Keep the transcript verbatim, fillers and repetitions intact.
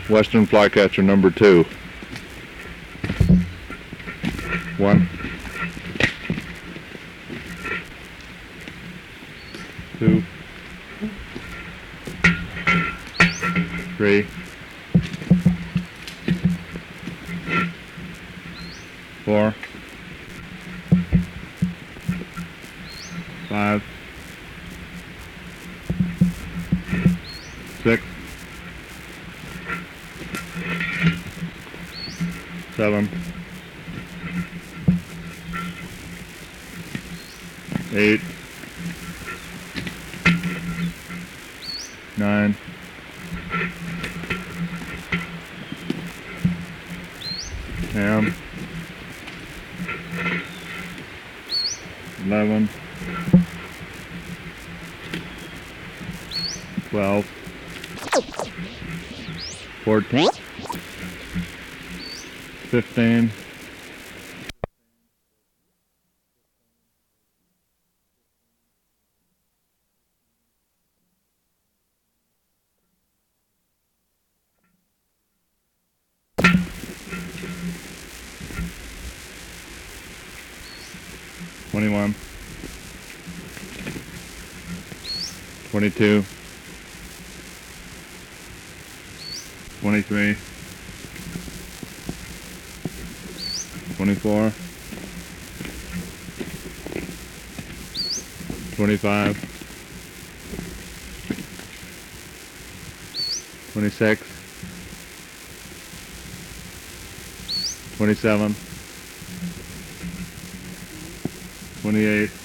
Western flycatcher number two. One. Two. Three. Four. Five. Six. Seven. Eight. Nine. Ten. Eleven. Twelve. Fourteen. Fifteen. Twenty-one. Twenty-two. Twenty-three. Twenty-four. Twenty-five. Twenty-six. Twenty-seven. Twenty-eight.